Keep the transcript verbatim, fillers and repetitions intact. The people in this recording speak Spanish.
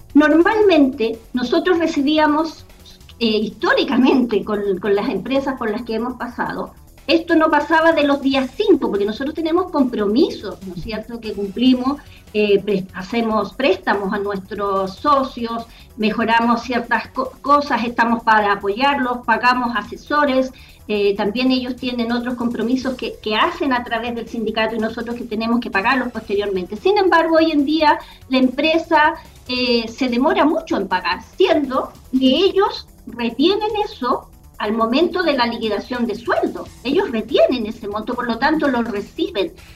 Normalmente nosotros recibíamos eh, históricamente con, con las empresas por las que hemos pasado, esto no pasaba de los días cinco, porque nosotros tenemos compromisos, ¿no es cierto?, que cumplimos, eh, pre hacemos préstamos a nuestros socios, mejoramos ciertas co cosas, estamos para apoyarlos, pagamos asesores, eh, también ellos tienen otros compromisos que, que hacen a través del sindicato y nosotros que tenemos que pagarlos posteriormente. Sin embargo, hoy en día la empresa eh, se demora mucho en pagar, siendo que ellos retienen eso al momento de la liquidación de sueldo. Ellos retienen ese monto, por lo tanto lo reciben.